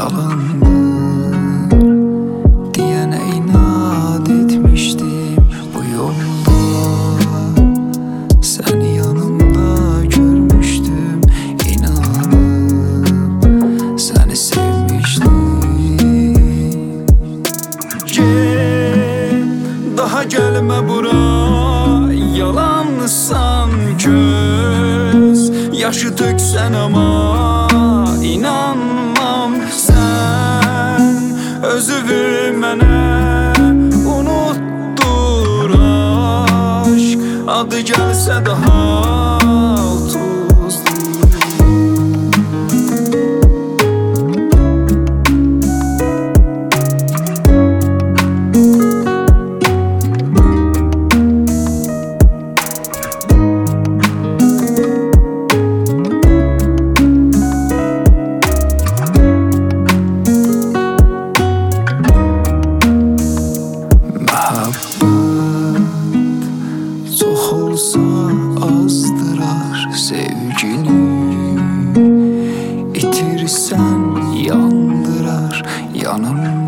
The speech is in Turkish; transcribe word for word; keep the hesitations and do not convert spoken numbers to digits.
yalandır diyene inat etmiştim bu yolda. Seni yanımda görmüştüm, inanıp seni sevmiştim. Gel, daha gelme bura, yalansan göz yaşı töksen ama inanmam. Sen özünü mənə unuttur aşk, adı gəlsə daha tuzdur. Çox olsa azdırar sevgini, itirsən yandırar yanımda.